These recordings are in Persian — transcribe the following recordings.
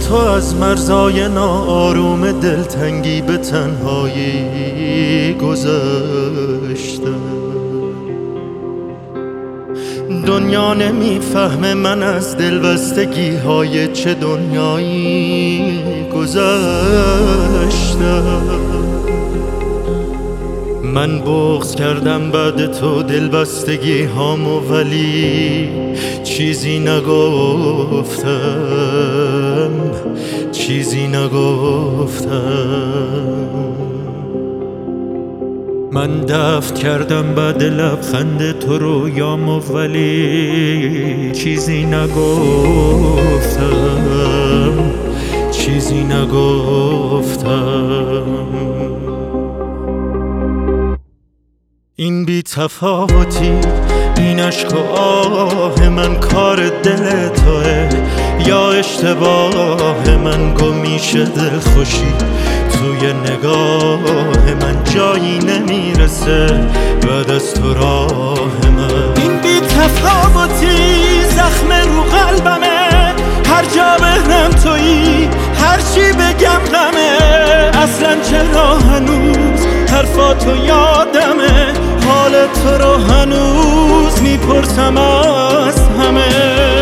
تو از مرزای ناآروم دلتنگی به تنهایی گذشته. دنیا نمیفهمه من از دلبستگی های چه دنیایی گذشته. من بغض کردم بعد تو دلبستگی هامو، ولی چیزی نگفتم، چیزی نگفتم. من دفن کردم بعد لبخند تو رویامو، ولی چیزی نگفتم، چیزی نگفتم. این بی تفاوتی، این عشق و آه من کار دل توه یا اشتباه من؟ گمیشه دل خوشی توی نگاه من، جایی نمیرسه بعد از تو راه من. این بی تفاوتی زخم رو قلبمه، هر جا برم تویی، هر چی بگم غمه. اصلا چرا هنوز حرفاتو یادمه، حال تو رو هنوز میپرسم از همه.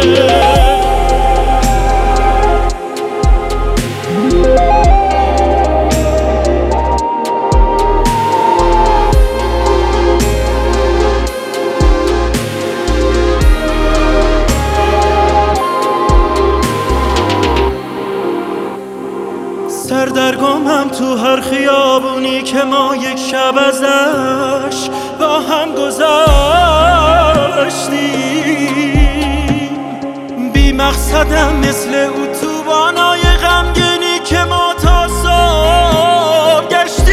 سردرگمم تو هر خیابونی که ما یک شب ازش با هم گذاشتیم. بی مقصدم مثل اتوبانای غمگینی که ما تا صبح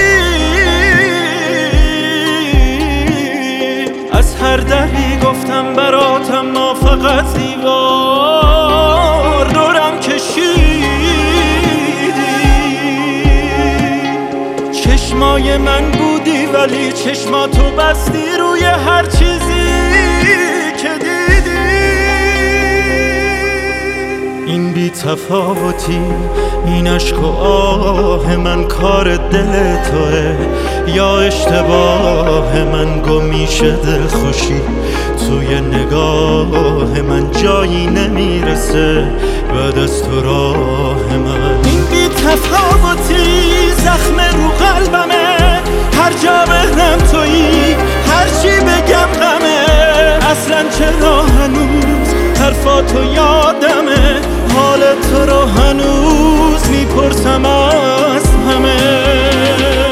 گشتیم. از هر دری گفتم براتم، ما فقط دیوار دورم کشید. چشمای من بودی ولی چشماتو بستی روی هر چیزی که دیدی. این بی تفاوتی، این عشق و آه من کار دل توه یا اشتباه من؟ گمیشه دل خوشی توی نگاه من، جایی نمیرسه بعد از تو راه من. این بی تفاوتی زخم رو قلبمه، هر جا برم تویی، هر چی بگم غمه. اصلا چرا هنوز حرفاتو یادمه، حال تو رو هنوز میپرسم از همه.